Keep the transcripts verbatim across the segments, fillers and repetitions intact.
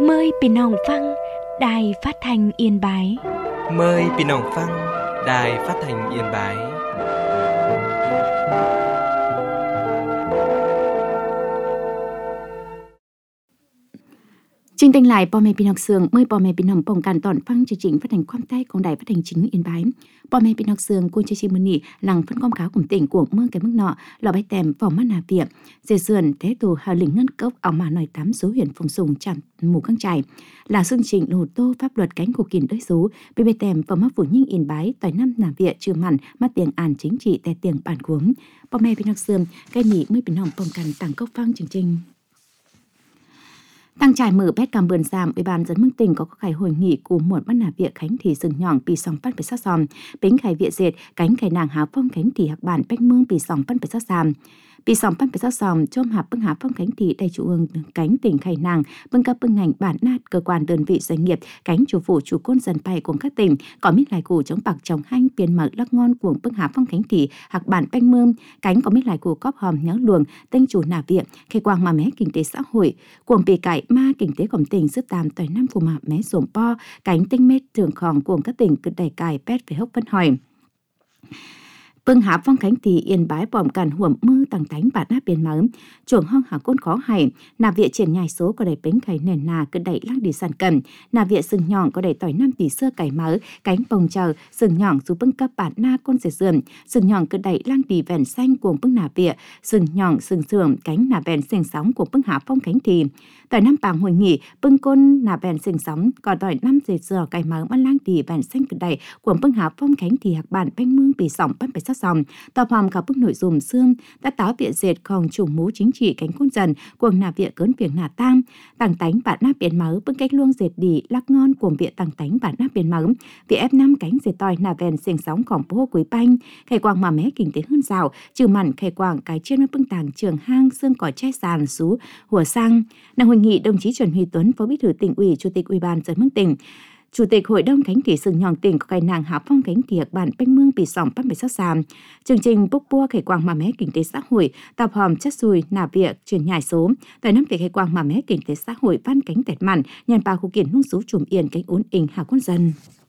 Mờiพี่น้องฟังđài phát thanh Yên Bái. Mời พี่น้องฟัง đài phát thanh Yên Bái. Chương trình lại bò mẹ bình học sương mời bò mẹ bình học bồng càn tòn phăng chương trình phát hành quan tayของđài phát hành chính Yên Bái. Bò mẹ bình học sương cuốn chương trình mưa nỉ lằng phân quang cáo cùng tỉnh của mương cái mức nọ lò bay tèm vỏ mắt nà tiệm dề sườn thế tù hà lĩnh ngân cốc ảo mà nói tám số huyền phòng sùng chạm mù căng trải là xương trình lô tô pháp luật cánh của kìn đới số bê bê tèm vỏ mắt phủ nhinh Yên Bái tỏi năm nà viện trừ mặn mắt tiền àn chính trị tè tiền bản cuống bò mẹ bình học sương cái nỉ mới bình học bồng càn tặng cốc phăng chương trình. Tăng trải mở bét cam bườn giảm, Ủy ban dân mương tỉnh có khai hội nghị của một bắt nà viện khánh thì sừng nhỏng bị sòng bắt phải sát xòm, bính khai viện dệt cánh khai nàng há phong khánh thì hạc bản bách mương bị sòng bắt phải sát xàm. Bị sòng bắt phải sát xòm chôm hạp bưng há phong khánh thì đại chủ ương cánh tỉnh khai nàng bưng cấp bưng ngành bản nát cơ quan đơn vị doanh nghiệp cánh chủ phủ chủ côn dân bay của các tỉnh có mít lại củ chống bạc chống hanh tiền mở lắc ngon của bưng há phong khánh thì hạc bản bách mương cánh có mít lại củ cóp hòm nhớ luồng tên chủ nà viện khai quang mà mé kinh tế xã hội cuồng bị cải ma kinh tế của tỉnh giúp tam tỏi năm của mà mé sổm po cánh tinh mét trường khòng của các tỉnh cực đầy cài pét về hốc vân hỏi. Bưng há phong khánh thì Yên Bái bòm càn huẩm mơ tăng tánh bản áp biên máu chuồng hong há côn khó hay nà viện triển nhai số có đầy bánh khải nền nà cứ đẩy lăng đi sàn cần nà viện sừng nhọn có đầy tỏi năm tỷ sơ cải máu cánh bồng chờ sừng nhọn dù bưng cấp bản na côn dệt sườn sừng nhọn cứ đẩy lăng đi vẹn xanh cuồng bưng nà viện sừng nhọn sừng sườn cánh nà vẹn sừng sóng của bưng há phong khánh thì tỏi năm bảng hội nghị bưng côn nà vẹn sừng sóng còn tỏi năm dệt sờ cải máu ban lang đi vẹn xanh cứ đẩy cuồng bưng há phong khánh thì hạc bản bánh mương bị sòng bắt phải sát sòng tập hòm cả bức nội dung xương đã táo viện dệt khòng chủ mũ chính trị cánh côn dần cuồng nà viện cớn việc nà tang tàng tánh bản nát biến máu bưng cách luông dệt đi lắc ngon cuồng viện tàng tánh bản nát biến máu viện ép năm cánh dệt tỏi nà vẹn sừng sóng khỏng bố quý banh khai quang mà mé kinh tế hơn rào trừ mặn khai quang cái trên nó bưng tàng trường hang xương cỏ che sàn xú hùa sang nàng hội nghị đồng chí Trần Huy Tuấn phó bí thư tỉnh ủy chủ tịch ủy ban dân mương tỉnh Chủ tịch Hội đồng Khánh thị sừng nhọn tỉnh có cái nàng há phong khánh thị bản bánh mương bị sòng bắt phải sát xàm. Chương trình bốc bua khởi quang mà mé kinh tế xã hội, tập hòm chất xùi nà việc truyền nhải số. Tại năm việc khởi quang mà mé kinh tế xã hội văn cánh tẹt mặn, nhân ba khu kiện hung số trùm yên cánh ốn ình hạ quân dân.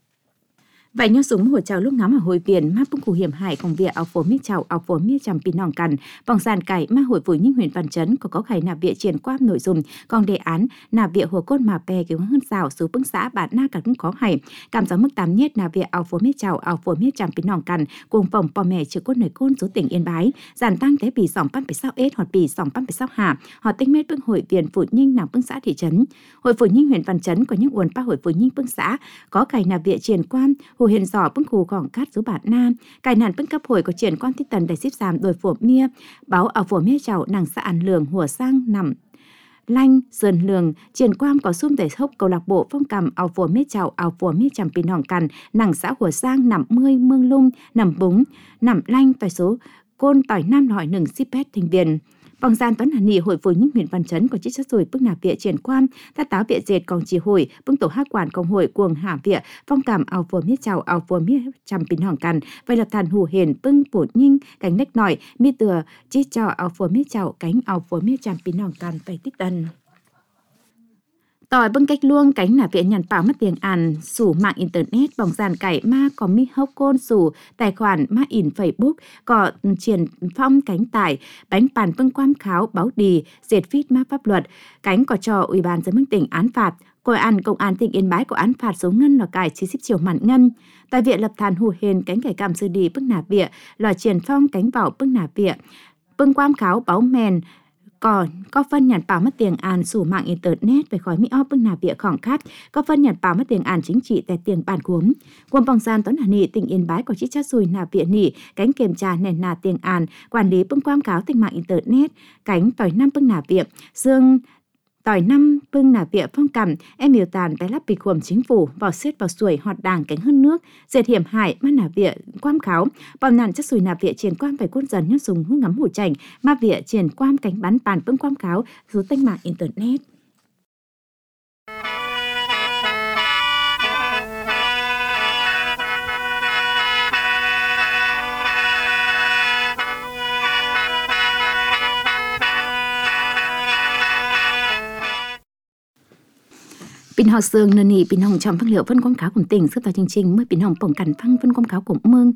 Vậy nhớ súng hồi chào lúc ngắm ở hội viện map bung khu hiểm hại công việc áo phố miết chào áo phố miết chằm pin nòng cằn vòng sàn cải ma hội phủ nhinh huyện Văn Chấn có có khải nạp viện triển qua nội dung còn đề án nạp viện hồ cốt mà bè kiểu hơn xào số bưng xã bản na cả cũng có hay cảm giáo mức tám nhất nạp viện áo phố miết chào áo phố miết chằm pin nòng cằn cùng phòng bò mẹ chữ cốt nổi côn số tỉnh Yên Bái giàn tăng thế bị sòng pan phải sao ết hoặc bị sòng pan phải sao hạ họ tinh mét bưng hội viện phủ nhinh nằm bưng xã thị trấn hội phủ nhinh huyện Văn Chấn có những uốn ba hội phủ nhinh bưng xã có khải nạp viện triển quan hồ hiện giỏ bưng khu gỏng cát số bản nam cài nàn bưng cấp hội có triển quan tích tần đầy xếp giảm đồi phổ mía báo ở phổ mía chảo nàng xã an lường hùa sang nằm lanh sơn lường triển quan có xung đầy hốc câu lạc bộ phong cầm ảo phổ mía chảo ảo phổ mía chằm pin hòn cằn nàng xã hùa sang nằm mươi mương lung nằm búng nằm lanh tại số côn tỏi nam hỏi nừng ship pet thành viên vòng gian toán hàn nghị hội phụ những huyện Văn Chấn có trích xuất rồi bức nạp viện triển quan tác táo viện dệt còn chỉ hội bưng tổ hát quản công hội cuồng hạ viện phong cảm ảo phổ miết chào ảo phổ miết trăm pin hòn cằn vậy là thàn hù hền bưng phổ nhinh cánh nách nổi mi từa trích cho ảo phổ miết chào cánh ảo phổ miết trăm pin hòn cằn phải tích tần tỏi bưng cách luông cánh nạp viện nhận bảo mất tiền àn sủ mạng internet vòng dàn cải ma có mi hốc côn sủ tài khoản ma in Facebook có triển phong cánh tải bánh bàn bưng quan kháo báo đì dệt phít ma pháp luật cánh có cho ủy ban dân mương tỉnh án phạt Cội an công an tỉnh Yên Bái có án phạt số ngân là cải chỉ xíp chiều mặn ngân tại viện lập thàn hù hền cánh cải cảm sư đi bưng nạp viện là triển phong cánh vào bưng nạp viện bưng quan kháo báo mèn còn có phân nhận bảo mất tiền an sủ mạng internet về khỏi mỹ óp bưng nạp viện khỏng khát có phân nhận bảo mất tiền an chính trị tại tiền bản cuống quân vòng gian toán hà nị tỉnh Yên Bái có chỉ chát xùi nạp viện nị cánh kiểm tra nền nà tiền an quản lý bưng quảng cáo tình mạng internet cánh tỏi năm bưng nạp viện dương tỏi năm bưng nạp viện phong cầm em miêu tàn bé lắp bị khuẩm chính phủ vào xiết vào suối hoạt đảng cánh hơn nước dệt hiểm hại mắt nạp viện quam kháo bom nạn chất sùi nạp viện triển quan phải côn dần nhớ dùng hương ngắm hủ chảnh ma viện triển quan cánh bắn bàn bưng quam kháo dưới tinh mạng internet. Pin học sương nền nỉ pin hồng trong phát liệu phân quảng cáo cùng tỉnh sức vào chương trình mới pin hồng bổng cản phăng phân quảng cáo cùng mương.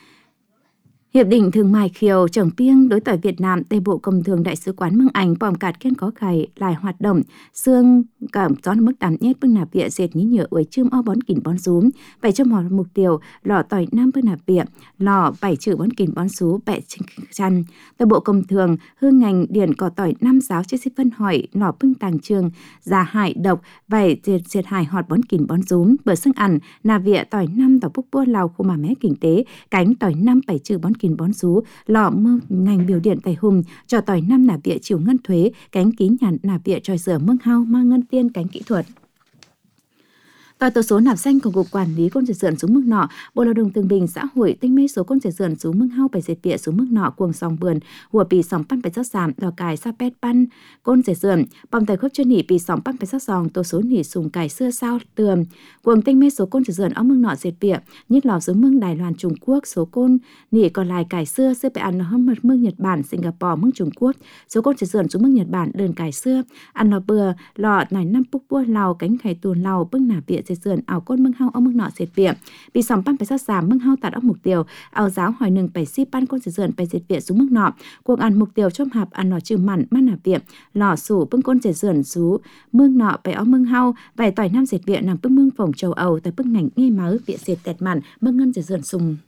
Hiệp định Thương mại Kiều Trồng Piêng đối tại Việt Nam Tây Bộ Công Thương Đại sứ quán Mương Ảnh bòm cạt kiên có khải lại hoạt động xương cảm gió mức tám nhất bưng nạp địa dệt nhí nhựa uế chươm o bón kỉnh bón rúm bảy trong họ mục tiêu lọ tỏi năm bưng nạp địa lọ bảy chữ bón kỉnh bón rú bẹ chăn Tây Bộ Công Thương hương ngành điển cỏ tỏi năm giáo chế xích phân hỏi lọ bưng tàng trường già hại độc bảy dệt dệt hại họt bón kỉnh bón rúm bờ xương ăn nạp địa tỏi năm tỏi búc bua lào khu mà mé kinh tế cánh tỏi năm bảy chữ bón kỉnh bón rú lọ mơ ngành biểu điện tài hùng cho tỏi năm nạp địa chịu ngân thuế cánh ký nhàn nạp địa tròi rửa mương hao mang ngân tiên cánh kỹ thuật. Tỏi tổ số nạp xanh của cục quản lý côn dệt dượn xuống mức nọ Bộ Lao động Thương binh Xã hội tinh mê số côn dệt dượn xuống mức hao bảy dệt bịa xuống mức nọ cuồng sòng bườn hùa pì sòng pan bảy sát giảm đò cài sa pet pan côn dệt dượn bom tài khớp chân nỉ pì sòng pan bảy sát sòng tổ số nỉ sùng cài xưa sao tườm cuồng tinh mê số côn dệt dượn ở mức nọ dệt bịa nhất lò xuống mương Đài Loan Trung Quốc số côn nỉ còn lại cài xưa xưa phải ăn hâm mật mương Nhật Bản Singapore mương Trung Quốc số côn dệt dượn xuống mương Nhật Bản đơn cài xưa ăn lò bừa lọ này năm búc bua lào cánh khải tuồn lào bưng nạp bịa dệt dượn ảo côn mương hao ở mức nọ dệt bịa bị sòng pan phải sát giảm mương hao đạt ở mục tiêu ảo giáo hỏi nừng phải si pan côn dệt dượn phải dệt bịa xuống mức nọ cuộc ăn mục tiêu trong hạp ăn lò trừ mặn man nạp bịa lò sủ bưng côn dệt dượn sú mương nọ phải ở mương hao vài tỏi năm dệt bịa nằm bưng mương phồng châu Âu tại bưng ngành nghe máu bịa dệt tẹt mặn mương ngân dệt dượn sùng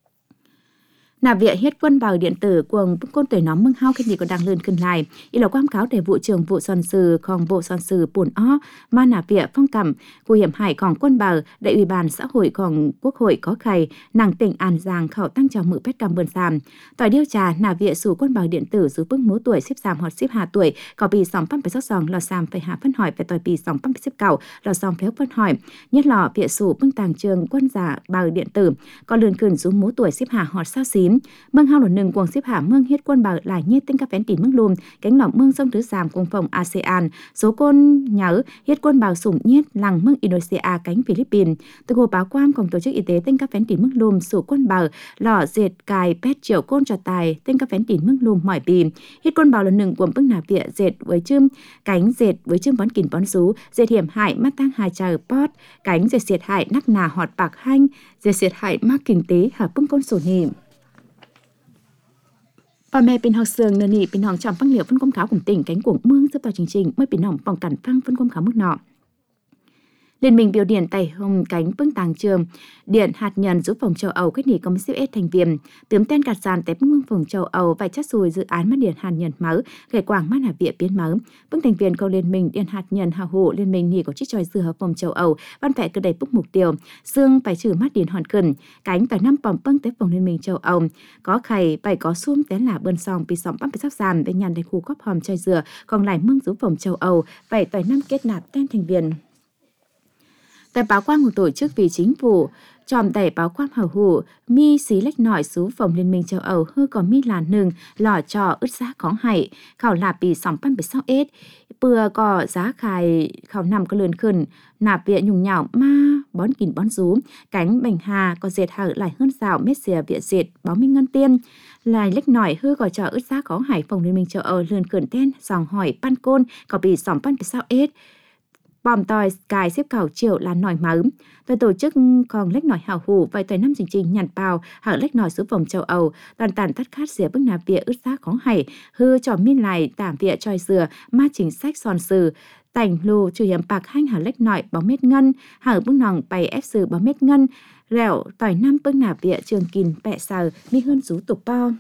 nạp địa hết quân bào điện tử cuồng côn tuổi nóng mương hao cái gì còn đang lươnขึ้นlại ý là quảng cáo để vụ trưởng vụ son sử còn vụ son sử bùn ó ma nạp địa phong cảm của hiểm hải còn quân bào đại ủy ban xã hội còn quốc hội có khải nàng tỉnh An Giang khảo tăng chào mự pet cam bươn giảm tỏi điêu trà nạp địa sủ quân bào điện tử giữ bưng mố tuổi xếp giảm hoặc xếp hạ tuổi có bị sòng păm phải sót sòng lò giảm phải hạ phân hỏi phải tỏi bị sòng păm phải xếp cào lò sòng phéo phân hỏi nhất lò địa sủ bưng tàng trường quân giả bào điện tử có lươn khẩn xuống mố tuổi xếp hạ hoặc sao xím mương hao lột nừng cuồng xếp hạ mương hiết quân bào lại nhiệt tinh các phén tỉ mương lùm cánh lỏng mương sông tứ giảm cùng phòng a sê an số côn nhớ hiết quân bào sủng nhiết lằng mương Indonesia cánh Philippines từ hồ báo quam cùng tổ chức y tế tinh các phén tỉ mương lùm sủ quân bào lọ dệt cài pet triệu côn trò tài tinh các phén tỉ mương lùm mỏi bì hiết quân bào lột nừng cuồng bưng nạp địa dệt với chươm cánh dệt với chươm bón kìn bón sú dệt hiểm hại mắt tăng hài chờ pot cánh dệt diệt hại nắc nà họt bạc hanh dệt diệt hại mắc kinh tế hợp bưng côn sổ nhị và mẹ pin học sương nền nỉ pin hồng trong phân liệu phân quảng cáo cùng tỉnh cánh cuồng mương giúp vào chương trình mới pin hồng vòng cản phăng phân quảng cáo mức nọ Liên minh biểu điện tại hồng cánh bưng tàng trường điện hạt nhân giúp phòng châu Âu kết nỉ công siêu S thành viên tướng tên cạt sàn tại bưng phòng châu Âu và chắc xùi dự án mắt điện hạt nhân máu gầy quảng mắt hạ viện biến máu bưng thành viên cầu liên minh điện hạt nhân hào hộ liên minh nỉ của chiếc tròi dừa hợp phòng châu Âu văn vẽ cơ đầy bức mục tiêu xương phải trừ mắt điện hòn cần cánh tại năm bỏng bưng tới phòng liên minh châu Âu có khầy phải có xuông té là bơn song bị sòng bắp bị sắp sàn bên nhàn tại khu cóp hòm tròi dừa còn lại mương giúp phòng châu Âu phải tại năm kết nạp tên thành viên tại báo quan một tổ chức vì chính phủ tròm tẩy báo quan hầu hủ mi xí lách nổi xú phòng liên minh châu Âu hư có mi là nừng lò trò ứt giá có hại khảo lạp bị sòng pan bị sao ết bừa có giá khai khảo nằm có lươn khẩn nạp viện nhùng nhạo ma bón kìn bón rú cánh bành hà có dệt hở lại hơn rào mét xìa viện dệt báo minh ngân tiên lại lách nổi hư có trò ứt giá có hại phòng liên minh châu Âu lươn khẩn tên dòng hỏi pan côn có bị sòng pan bị sao ết bòm tòi cài xếp cầu triệu là nổi máu tôi tổ chức còn lách nổi hào hủ vài thời năm chương trình nhằn bào hở lách nổi xuống vòng châu Âu toàn tàn tắt khát dìa bức nạp vía ướt giá khó hảy hư trò miên lại tảm vía tròi dừa ma chính sách son sử tành lù chủ hiểm bạc hanh hở lách nổi bóng mét ngân hở bức nòng bày ép sử bóng mét ngân rẻo tỏi năm bức nạp vía trường kìn bẹ sờ mi hơn rú tục bao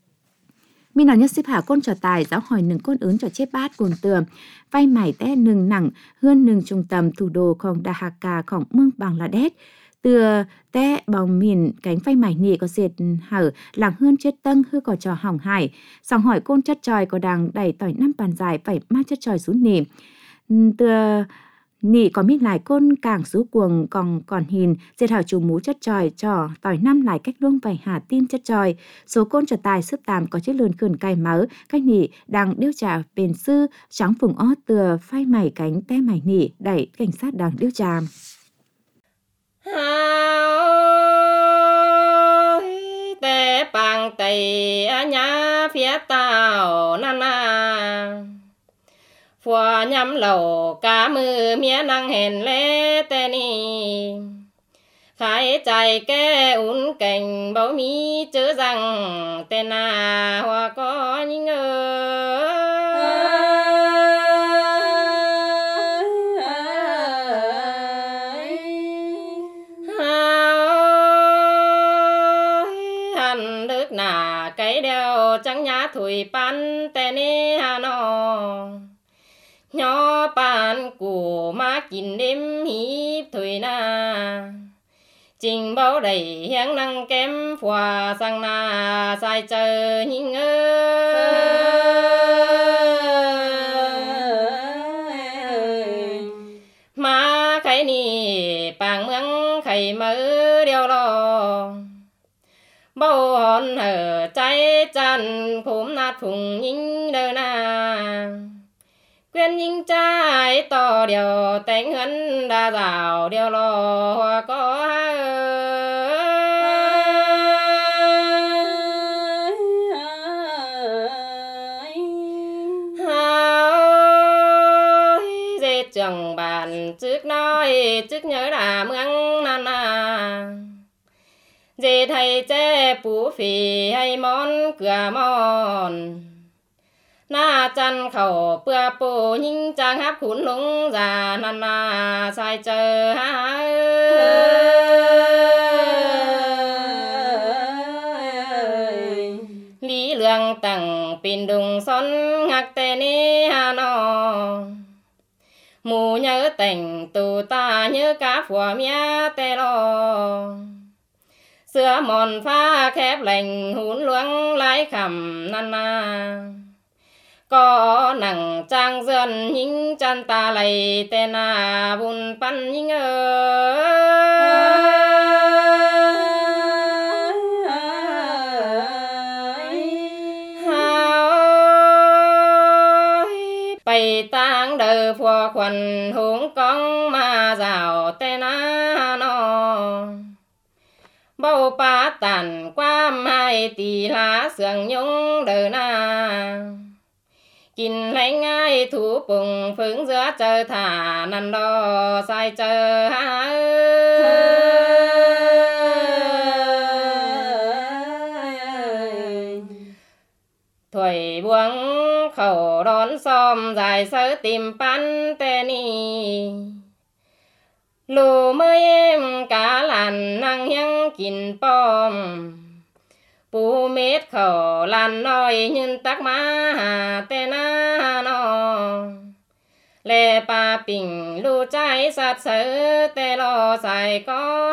mi nào nhất xếp hạ côn trò tài giáo hỏi nừng côn ứng trò chép bát cuồng tường vay mải té nừng nặng hơn nừng trung tâm thủ đôของDhakaของเมืองบังกลาเทศtừa té bòng mìn cánh vay mải nỉ có dệt hở làng hơn chết tân hư có trò hỏng hải sòng hỏi côn chất tròi có đằng đẩy tỏi năm bàn dài phải ma chất tròi xuống nỉ từa nỉ có mít lại côn càng rú cuồng còn còn hình dệt hảo trù mú chất tròi trò tỏi năm lại cách luông vài hà tim chất tròi số côn trò tài sức tàm có chiếc lươn khẩn cài máu cách nỉ đang điêu trà bền sư trắng phùng ót từa phai mày cánh te mày nỉ đẩy cảnh sát đang điêu trà te bằng tây nhá phía tàu nana phùa nhắm lầu cá mư mía năng hèn lê tê ni khai chạy kê ún cảnh bầu mi chữ rằng tên à hoa có những hàn đức nà cái đeo trắng nhá thủy pan tên hà nó nhỏ pan của má kín đêm hiếp thủy na trình báo đầy hiáng năng kém phòa sang na sai chờ những ơi má khai ni bàng mương khai mơ đeo lo bao hòn hở trái chăn khốm nát phùng những đơ na quyên những trái to điều tánh hấn đa rào điều lo hoa có dê trường bàn trước nói trước nhớ là mương nan à dê thầy chế phú phì hay món cửa mòn na chăn khẩu bữa bù nhưng trang hấp khún lúng già nan na sai chờ ha lý lượng tầng pin đùng son ngạc tê ni hà nó mù nhớ tình tù ta nhớ cá phùa mía tê lo xưa mòn pha khép lành hún luống lái khẩm nan na có nặng trang dần những chân ta lầy tên à bùn pan những bày tang đời phùa khuẩn húng con mà rào tên à nó bao pa tàn qua mai tì lá sườn nhung đời na kín lấy ngay thủ bùng phướng giữa chờ thả nằm đo sai chờ ha thổi buông khẩu đón xóm dài sớ tìm pan tê ni lù mới em cá làn năng hiăng kín bom bù mết khẩu làn nói nhưng tắc má hà tên á nó lê pa bình lù trái sát sớ tê lo xài có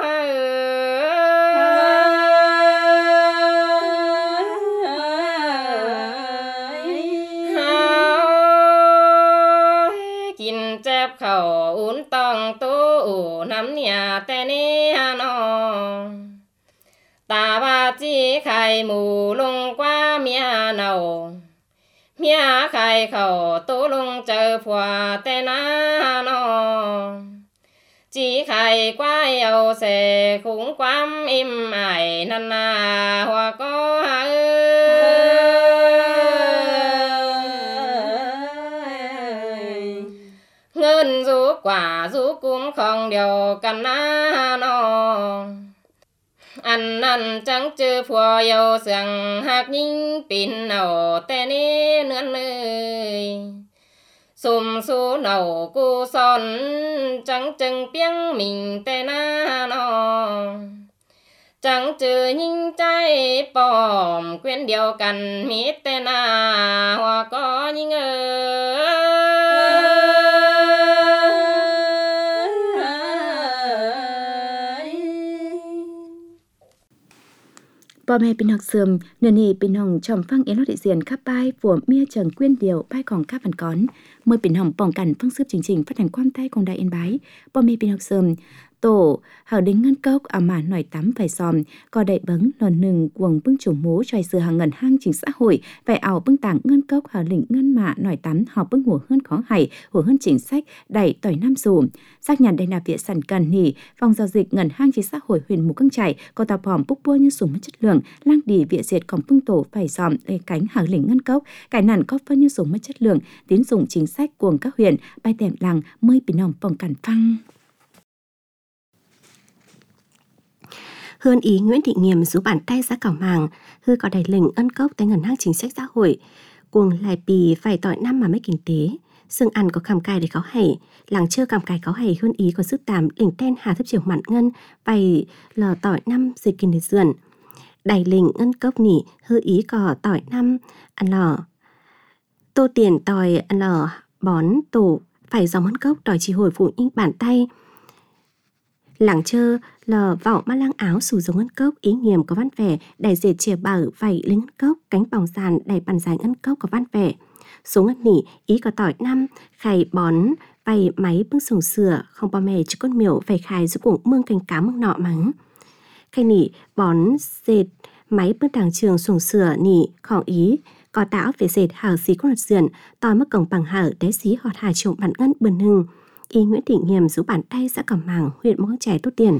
kín chép khẩu ún tòng tố ủ nắm nhà tên á nó ta ba chi khai mù lung qua mía nầu mía khai khẩu tố lung chờ phòa tên á nó chi khai qua yêu sẽ khủng quám im ải năn na hoa có ngân rú quả rú cũng không điều cần á nó ăn ăn trắng chư phùa yêu sương hạc nhìn pin nầu tên ní nươn nơi xùm xù nầu cu son trắng chừng piếng mình tên á nó trắng chư nhìn trái bòm quyên điều cần mít tên á hoa có những Bò mẹ bình học sườm, nửa nì bình hồng trồng phăng yến lót địa diện khắp bài của mía trần quyên điều bài còn các phần cón. Mời bình hồng bỏng cảnh phương xếp chương trình phát hành quan tay cùng đại yên bái. Bò mẹ bình học sườm, tổ hào đính ngân cốc à mà nổi tắm phải xòm, có đậy bấng lòn nừng quần bưng chủ mố tròi sửa hàng ngân hang chính xã hội, phải ảo bưng tảng ngân cốc hào lĩnh ngân mà nói tắm họ bưng hùa hơn khó hay hùa hơn chính sách đẩy tỏi năm dù xác nhận đây là việc sản cần nỉ phòng giao dịch ngân hàng chính xã hội huyện Mù Căng Chải có tàu bỏm bốc bua như súng mất chất lượng lang đi việc diệt còn bưng tổ phải dòm lấy cánh hàng lĩnh ngân cốc cải nản có phân như súng mất chất lượng tín dụng chính sách của các huyện bay tèm làng mơi bị nòng phòng cản phăng. Hơn ý Nguyễn Thị Nghiêm rú bàn tay ra cảo màng hư có đầy lình ân cốc tới ngân hàng chính sách xã hội cuồng lại bì phải tỏi năm mà mấy kinh tế xương ăn có cam cài để cáo hầy làng chưa cam cài cáo hầy hơn ý có sức tàm lình ten hà thấp chiều mặn ngân vầy lò tỏi năm dịch kinh để dườn đầy lình ngân cốc nỉ hư ý có tỏi năm ăn lò tô tiền tỏi ăn lò bón tổ phải dòng ngân cốc tỏi chỉ hồi phụ in bàn tay làng chơ lò vỏ ma lang áo sù giống ngân cốc ý Nghiêm có văn vẻ đầy dệt chìa bảo vảy lính ngân cốc cánh bòng sàn đầy bàn dài ngân cốc có văn vẻ số ngân nỉ ý có tỏi năm khay bón vầy máy bưng sùng sửa không bao mè chứ con miểu vầy khai giữa cuồng mương canh cá mương nọ mắng khay nỉ bón dệt máy bưng đàng trường sùng sửa nỉ khoảng ý có táo về dệt hảo xí con lật dườn tỏi mất cổng bằng hảo đế xí họt hà trộm bản ngân bần hưng y Nguyễn Thị Nghiêm rú bàn tay xã Cẩm Màng huyện Mù Căng Chải tốt tiền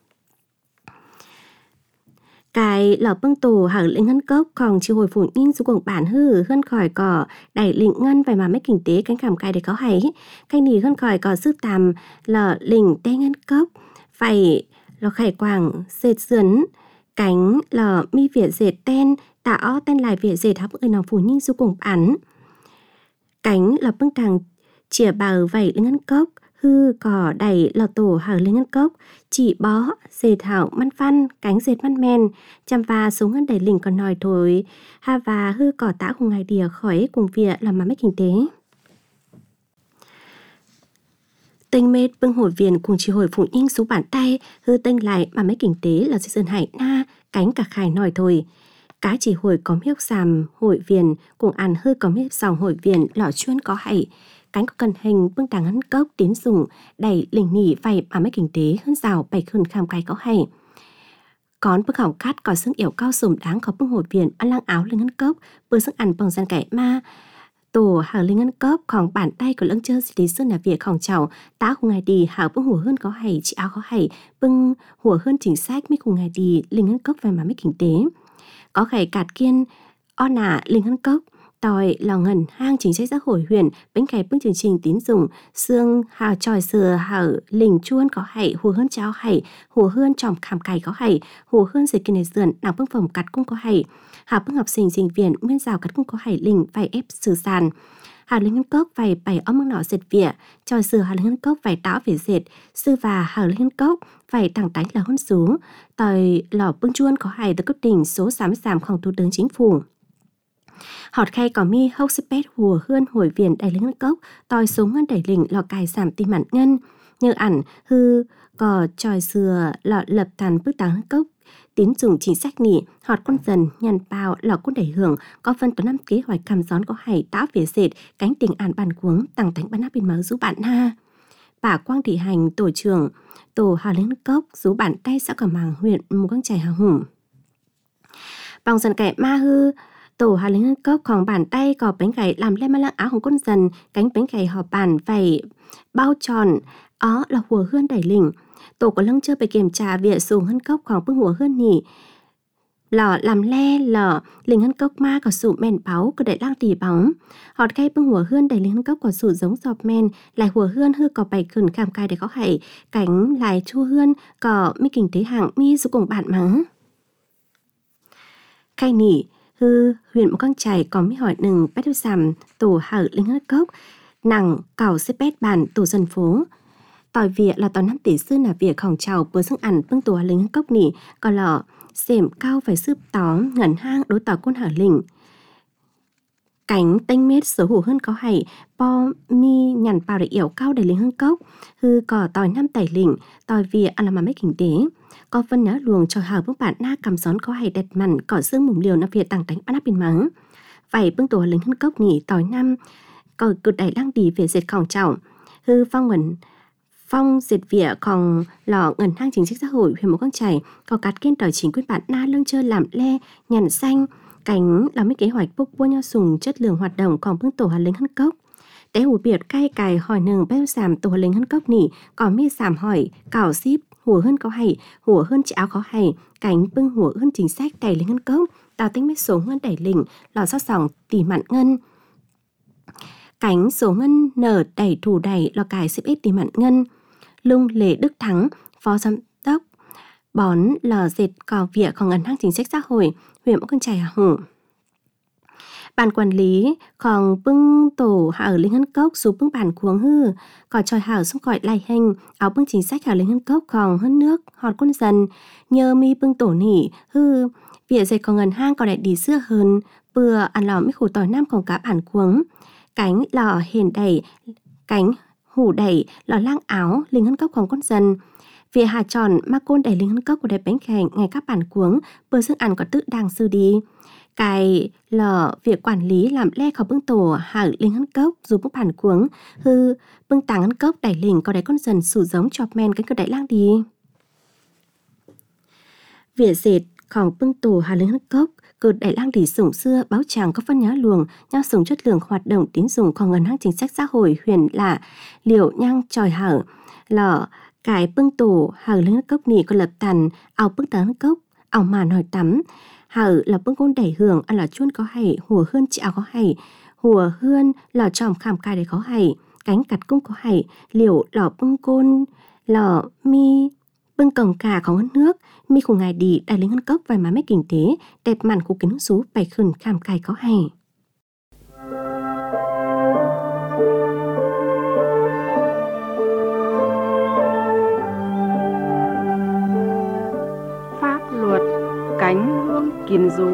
cái lò bưng tổ hở lĩnh ngân cốc còn chiều hồi phủ in xuống cuồng bản hư hơn khỏi cỏ đẩy lĩnh ngân vài mà mấy kinh tế cánh cảm cài để có hay canh nì hơn khỏi cỏ sức tàm lò lĩnh tê ngân cốc phải lò khải quảng dệt sườn cánh lò mi việt dệt ten tạo ten lại việt dệt hấp người nào phủ in xuống cuồng bản cánh lò bưng tàng chìa bào vảy lên ngân cốc hư cỏ đầy lò tổ hở lên ngân cốc chỉ bó dệt thảo măn văn cánh dệt văn men chăm va xuống ngân đầy lình còn nòi thổi ha và hư cỏ tã cùng ngày đìa khỏi cùng việc làm mà mấy kinh tế tinh mệt bưng hồi viền cùng chỉ hồi phụ in xuống bàn tay hư tinh lại mà mấy kinh tế là dây sơn hải na cánh cả khải nòi thôi cá chỉ hồi có miếc xàm hội viền cùng ăn hư có miếc sòng hội viền lọ chuyên có hảy cánh có cần hình bưng tàng ngân cốc tiến dùng đẩy lình nỉ vay mà mấy kinh tế hơn rào bày hơn kham cái có hay còn bưng hỏng cắt có xương yểu cao sùm đáng có bưng hột viền ăn lang áo lên ngân cốc bưng sức ăn bằng gian cải ma tổ hở lên ngân cốc còn bàn tay của lưng chơi thì xương là việcของchảo tá cùng ngày đi hảo bưng hùa hơn có hay chị áo có hay bưng hùa hơn chính sách mấy cùng ngày đi lên ngân cốc vay mà mấy kinh tế có khải cạt kiên o nả lên ngân cốc tỏi lò ngân hang chính sách xã hội huyện bánh khải bưng chương trình tín dụng xương hào tròi sừa hào lình chuôn có hảy hùa hơn cháo hảy hùa hơn tròm khảm cày có hảy hùa hơn dệt kinh này sườn nàng bưng phẩm cắt cũng có hảy hào bưng học sinh sinh viên nguyên rào cắt cũng có hảy lình vài ép sử sàn hào linh ngân cốc vài bảy ấm mương nọ dệt vỉa tròi sừa hào linh ngân cốc vài táo về dệt sư và hào linh ngân cốc vài tảng tánh là hôn số tỏi lò bưng chuôn có hảy được cấp tỉnh số sáu mươi támของthủ tướng chính phủ họt khay có mi hốc spet hùa hươn hồi viền đầy lính ngân cốc tòi xuống ngân đẩy lình lò cài giảm tim mặn ngân như ẩn hư cò tròi sừa lọ lập thàn bức táng ngân cốc tín dụng chính sách nỉ họt con dần nhằn bao lò quân đẩy hưởng có phân tổ năm kế hoạch cam gión có hay táo về dệt cánh tình ản bàn cuống tăng tánh bán áp bên máu rú bạn ha bà Quang Thị Hành tổ trưởng tổ hào lính ngân cốc rú bàn tay xã Cẩm Màng huyện Mù Căng Chải hào hùng bằng dần kẻ ma hư tổ hà lính ngân cốc còn bàn tay có bánh gầy làm lên ma lăng áoของcon dần cánh bánh gầy họp bàn vầy bao tròn ó là hùa hươn đẩy lình tổ có lưng chơiไปkiểm tra việc dùng ngân cốcของbưng hùa hươn nỉ lò làm le lò lính ngân cốc ma có sụ men báo có để lang tỉ bóng họt cây bưng hùa hươn đẩy lính ngân cốc có sụ giống giọt men lại hùa hươn hư có bảy khẩn kham cài để có hảy cánh lại chua hươn có mi kinh tế hàng mi số cùng bạn mắng cây nỉ hư huyện Mù Căng Chải có mấy hỏi nừng bét theo sàm tổ hở linh ngân cốc nặng cào xếp bét bàn tổ dân phố tỏi việc là tỏi năm tỷ sư là việcของchào bữa sức ăn bưng tổ linh ngân cốc nỉ còn lọ xềm cao phải sướp tóm ngẩn hang đối tỏi quân hở lình cánh tênh mết số hủ hơn có hảy po mi nhằn bao để yểu cao để linh ngân cốc hư cỏ tỏi năm tẩy lình tỏi việc ăn làm mà mấy kinh tế có phân ná luồng cho hào bưng bạn na cầm gión có hay đẹp mặn cỏ xương mồm liều nạp việt tàng tánh bắt áp bên mắng vậy bưng tổ lính hân cốc nỉ tỏi năm có cực đẩy đang đi về dệtของtrọng hư phong ngẩn phong dệt vỉa còn lò ngẩn hang chính sách xã hội huyện Mù Căng Chải có cắt kiên tỏi chính quyết bạn na lưng chơi làm le nhằn xanh Cánh là mấy kế hoạch bốc bua nhau sùng chất lượng hoạt động còn bưng tổ hà lính hân cốc. Tế hủ biệt cay cài hỏi nừng béo giảm tổ hà lính hân cốc nỉ, còn mi giảm hỏi, cảo ship, hùa hơn có hay, hùa hơn chị áo có hay, cánh bưng hùa hơn chính sách đẩy lính hân cốc, tao tính mấy số ngân đẩy lĩnh, lò sót sòng tỉ mặn ngân. Cánh số ngân nở đẩy thủ đẩy lò cài xếp ít tỉ mặn ngân. Lung Lê Đức Thắng, phó giám đốc, bón lò dệt cò vỉaของngân hàng chính sách xã hội, huyện Mộc Cân Chải Hà Hủ. Ban quản lý còn bưng tổ hạ ở Linh Hân Cốc dù bưng bản cuống hư, còn tròi hảo xung gọi lại hình, áo bưng chính sách ở Linh Hân Cốc còn hơn nước, họt quân dần, nhờ mi bưng tổ nỉ hư, vỉa dệt còn ngân hàng còn đại đi xưa hơn, bừa ăn lò mấy khủ tỏi nam còn cả bản cuống, cánh lò hền đẩy, cánh hủ đẩy, lò lang áo, Linh Hân Cốc còn quân dần. Vỉa hà tròn mà côn đẩy Linh Hân Cốc của đại bánh khảnh ngày các bản cuống, bừa sức ăn có tự đang sư đi. Cái lò việc quản lý làm lẽ khó bưng tổ hạ Linh Hân Cốc dù bưng bản cuống hư bưng tàng Hân Cốc đẩy lình có đáy con dần sủ giống chọp men cái cơ đáy lang đi. Vỉa dệt còn bưng tổ hạ Linh Hân Cốc cơ đáy lang đi sủng xưa báo chàng có phân nhá luồng nhau sủng chất lượng hoạt động tín dụng còn ngân hàng chính sách xã hội huyền là liệu nhang tròi hở lò cái bưng tổ hạ Linh Hân Cốc nỉ có lập tàn áo bưng tàng Hân Cốc áo mà nổi tắm. Hở là bưng côn đẩy hưởng ăn là chuôn có hay, hùa hơn chị áo có hay, hùa hơn là tròm khảm cài để có hay, cánh cặt cung có hay, liều lò bưng côn, lò mi bưng cổng cả có ngân nước, mi khủng ngài đi đại lính Hân Cốc vài má mấy kinh tế, đẹp mặn của kính xú bày khẩn khảm cài có hay. Pháp luật cánh hương kiến rú.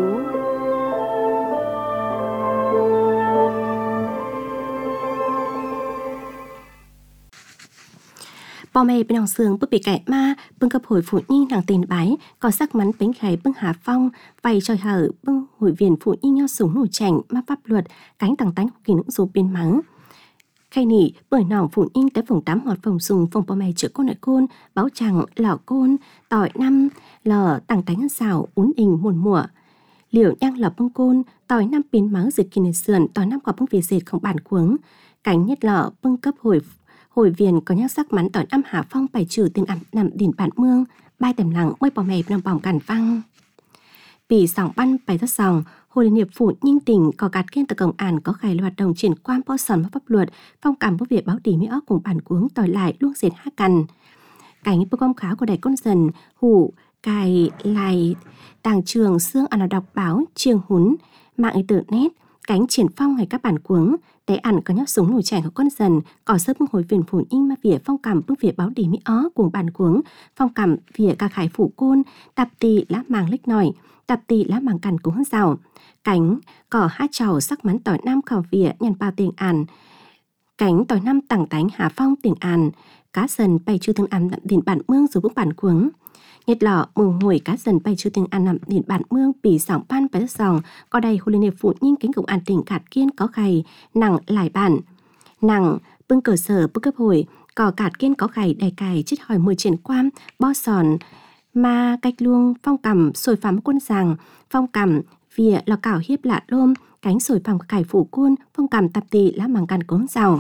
Bò mẹ bên lòng sườn bức bị cải ma bưng cập hồi phụ nhi nàng tiền bái có sắc mắn bánh khải bưng hà phong vầy tròi hở bưng hội viên phụ nhi nhau súng nổi chảnh ma pháp luật cánh tàng tánh kỳ nữ dù biên mắng khay nỉ bởi nòng phụ nhi tới phòng tám hoạt phòng sùng phòng bò mẹ chữa côn lại côn báo chẳng lò côn tỏi năm lò tàng tánh xào ún đình muôn mùa liệu nhang lò bưng côn tỏi năm biến mắng dịch kỳ này sườn tỏi năm quả bưng về dệt không bản cuống cánh nhất lò bưng cấp hồi Hồi viên có nhắc sắc mắn tỏi năm hà phong bài trừ tiền ẩm nằm đỉnh bản mương, bai tầm lặng môi bò mẹp nằm bỏng cản văng. Vì sòng băn bài rất sòng, Hội Liên hiệp Phụ Nhinh tỉnh có gạt kiên từ công an có khai hoạt động triển quan bao sòn và pháp luật, phong cảm với việc báo tỉ mỹ óc cùng bản cuống tỏi lại luôn dệt hát cằn. Cảnh bức công kháo của đại con dần, hủ, cài, lại, tàng trường, xương ăn đọc báo, chiêng hún, mạng internet, cánh triển phong hay các bản cuống, để ăn có nhóc súng nổi chảy của con dần, có sớp bưng hồi viên phụ nhinh mà vỉa phong cảm bưng vỉa báo đi mỹ ó cùng bản cuống, phong cảm vỉa ca khải phụ côn, tạp tì lá màng lích nổi, tạp tì lá màng cằn cũng hơn rào, cánh cỏ hát trầu sắc mắn tỏi nam khảo vỉa nhằn bao tiền àn, cánh tỏi năm tẳng tánh hà phong tiền àn, cá dần bày chư tương ăn đậm đỉnh bản mương rồi bưng bản cuống. Nhật lọ mừng hồi cá dần bay chưa tiếng ăn nằm điện bản mương bỉ sòng ban bài sòng có đây Hội Liên hiệp Phụ Nhinh cánh công an tỉnh Cát Kiên có gầy nặng lại bản nặng bưng cơ sở bưng cấp hồi có Cát Kiên có gầy đầy cài chích hỏi mười triển quan bo sòn mà cách luông phong cầm sồi phám quân sàng phong cầm vỉa lò cảo hiếp lạ lôm cánh sồi phám cải phủ quân phong cầm tạp tì lá màng cằn cốn rào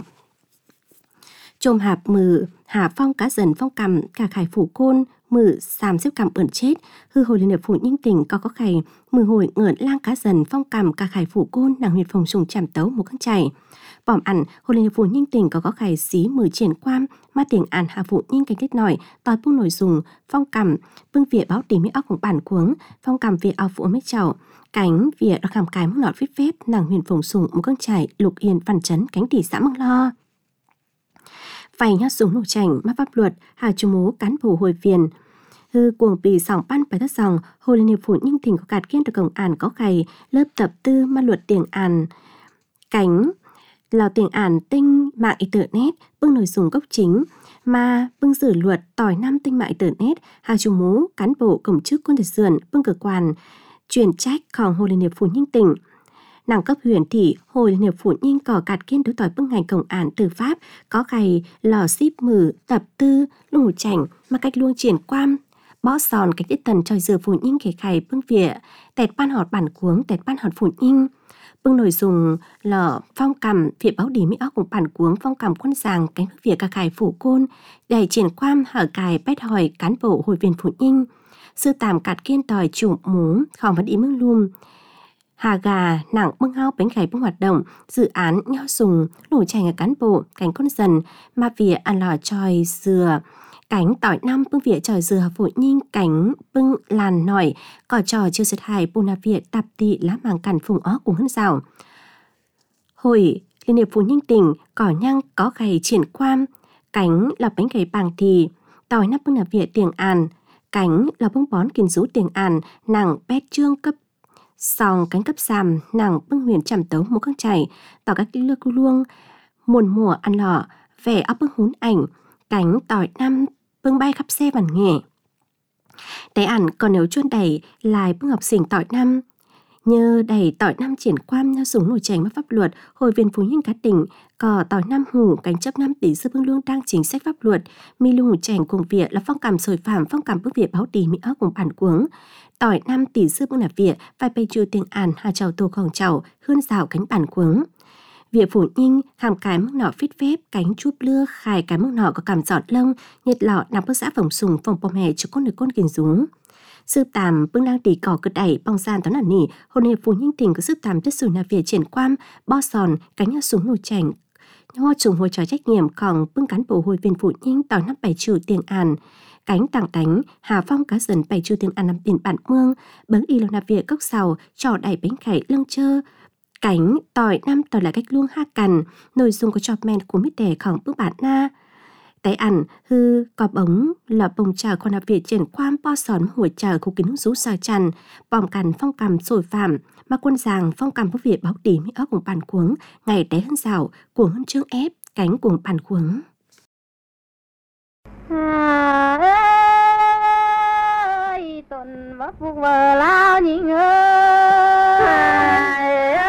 chôm hạp mừ hà phong cá dần phong cầm cả khải phủ côn mừ xàm xếp cầm ẩn chết hư Hội Liên hiệp Phụ Nhinh tỉnh có có khải mừ hồi ngợn lang cá dần phong cầm cả khải phủ côn nàng huyệt phòng sùng chảm tấu một con chảy bỏm ẩn Hội Liên hiệp Phụ Nhinh tỉnh có có khải xí mừ triển quan ma tiền ản hà Phụ Nhinh cánh kết nổi tòi bung nổi dùng phong cầm bưng vỉa báo tỉ mỹ ócของbản cuống phong cầm vỉa ao phụ mấy chậu cánh vỉa đã khảm cái mông lọt phít phép nàng huyền phòng sùng một con chảy lục yên văn chấn cánh tỷ xã măng lo vầy nhát súng nổ chảnh ma pháp luật hà chú mố cán bộ hồi viên hư cuồng bì sòng ban bài thất sòng Hội Liên hiệp Phụ Nhinh tỉnh có Cát Kiên từ công an có khầy lớp tập tư ma luật tiền àn cánh lò tiền àn tinh mạng internet bưng nổi dùng gốc chính mà bưng xử luật tỏi năm tinh mạng internet hà chú mố cán bộ cổng chức quân thật sườn bưng cơ quan truyền tráchของHội Liên hiệp Phụ Nhinh tỉnh nàng cấp huyện thị Hội Liên hiệp Phụ Nhinh có Cát Kiên đối tỏi bưng ngành công an tư pháp có khầy lò ship mử tập tư lù chảnh mà cách luông triển quan bó sòn cách ít tần tròi dừa phủ nhinh khề khải bưng vỉa tẹt ban họt bản cuống tẹt ban họt phủ nhinh bưng nội dùng lở phong cầm phía báo đi mỹ óc cùng bản cuống phong cầm quân giàng cánh bức vỉa cả khải phủ côn đầy triển quam hở cài bét hỏi cán bộ hội viên phủ nhinh sư tàm cạt kiên tòi chủ mú khỏng vẫn ý mưng lùm hà gà nặng bưng hao bánh khải bưng hoạt động dự án nho sùng nổi chành ở cán bộ cánh con dần mà vỉa ăn lò tròi dừa cánh tỏi năm bưng vỉa tròi dừa phụ nhinh cánh bưng làn nổi cỏ trò chưa sượt hài bù nà vỉa tạp tị lá màng cằn phùng ó cùng hân rào hồi liên hiệp phụ nhinh tỉnh cỏ nhang có gầy triển quam cánh là bánh gầy bàng thì tỏi năm bưng nà vỉa tiền àn cánh là bưng bón kiên rú tiền àn nặng bét trương cấp sòng cánh cấp sàm nặng bưng huyền chầm tấu một căng chảy tỏ các lưa cu luông muôn mùa ăn lọ vẻ ấp bưng hún ảnh cánh tỏi năm bưng bay khắp xe vằn nghề té ẩn còn nếu chuôn đẩy lại bưng học sinh tỏi năm nhờ đẩy tỏi năm triển quan nhau súng nổi chành mất pháp luật hồi viên phú nhân cá tỉnh cò tỏi năm hủ cánh chấp năm tỷ sư bưng lương đang chính sách pháp luật mi lưu hủ chành cùng việc là phong cảm sồi phạm phong cảm bức việc báo tỷ mỹ óc cùng bản cuống tỏi năm tỷ sư bưng là việc phải bày trừ tiền àn hà chầu tô khòng chầu hơn rào cánh bản cuống việc phủ nhinh hàm cái mức nọ phít phép cánh chúp lưa khai cái mức nọ có cảm giọt lông nhiệt lọ nằm bước xã phòng sùng phòng bom hè cho con người con kiền rúng sư tàm bưng đang tỉ cỏ cực đẩy bong gian toán ẩn nỉ hôn hiệp phủ nhinh tỉnh có sư tàm chất sùi nà vỉa triển quam bo sòn cánh nhau súng nồi chảnh nho trùng hồi trò trách nhiệm còn bưng cán bộ hồi viên phủ nhinh tỏi năm bảy trừ tiền àn cánh tảng đánh hà phong cá dần bảy trừ tiền àn nằm tiền bản mương bấn y lô nà vỉa cốc sào trò đẩy bánh khải lưng chơ cánh tỏi năm tỏi là cách luông ha cằn nội dung có chọc men của mít đẻ khỏng bước bản na tay ẩn hư có bóng là bông trà con việt triển quam po sòn hồi trà khu kính rú soi chằn bòm cằn phong cầm sồi phạm mà quân giàng phong cầm với việt báo tỉ mỹ óc cùng bản cuống ngày té hơn rào cuồng hơn trương ép cánh cùng bản cuống à ơi tuần vấp phục vờ lao nhìn ơi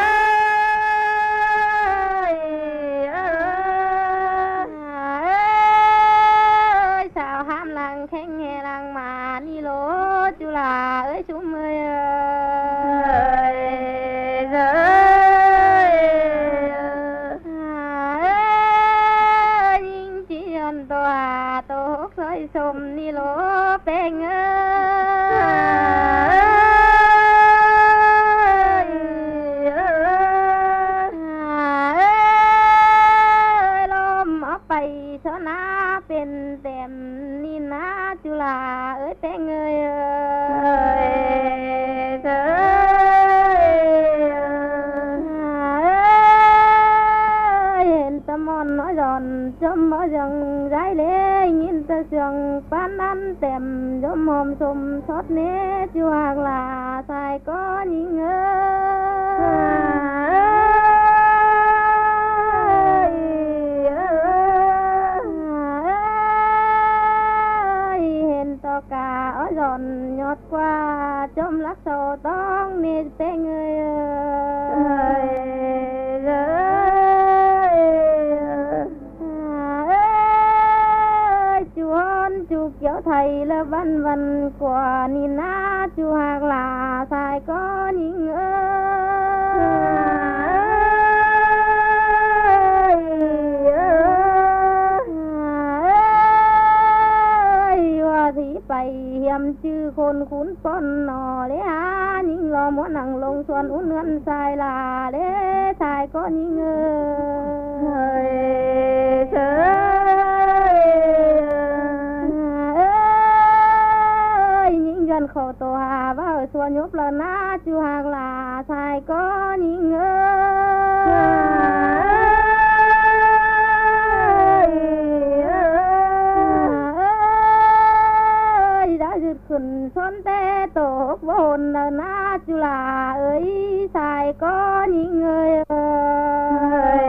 khen nghe làng mà đi lố chú là ơi chú ơi ơi ơi nhìn chỉ ăn tô à tô hốt soi xôm đi lố bèn ơi lom ấp bay số na bên tem chú là ơi tên ơi ơi hiện tâm mòn nói giòn chấm mở rừng rái lê nhìn ta sườn pan ăn tèm giống hôm xôm xót nế chú hàng là sai có những cả ở giòn nhọt qua chôm lắc sầu tông nê tên người ơi ơi chú hôn chú kéo thầy là văn văn của nhìn á chú hàng là sai có những bày hiểm chư khôn khún con nò lẽ á những lo muốn năng lông xuân uốn ngân sai là lẽ sai có những người ơi những dân khổ tổ hà và ở xuân nhốp lần á chú hàng là sai có những người khẩn xuân tê tổ vốn na chú là ơi sai có những người ơi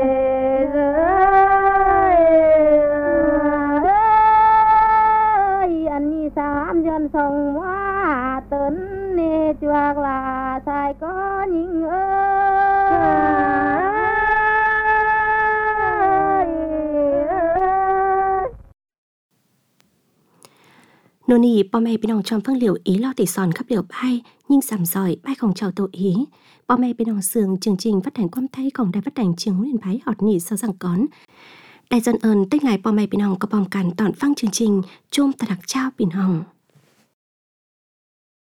ơi anh đi sao dân sông hoa tấn nê chú là sai có những người Nô nì bò mẹ bên ông tròn phương liệu ý lo tỉ sòn khắp liệu bay, nhưng sầm giỏi bay không chào tổ ý. Bò mẹ bên ông sườn chương trình phát hành quam thayของđài phát hành trường Nguyễn Bái họt nỉ sau rằng cón. Đại dân ơn tích lại bò mẹ bên ông có bòm cản tọn phăng chương trình chôm tà đặc trao bên hồng.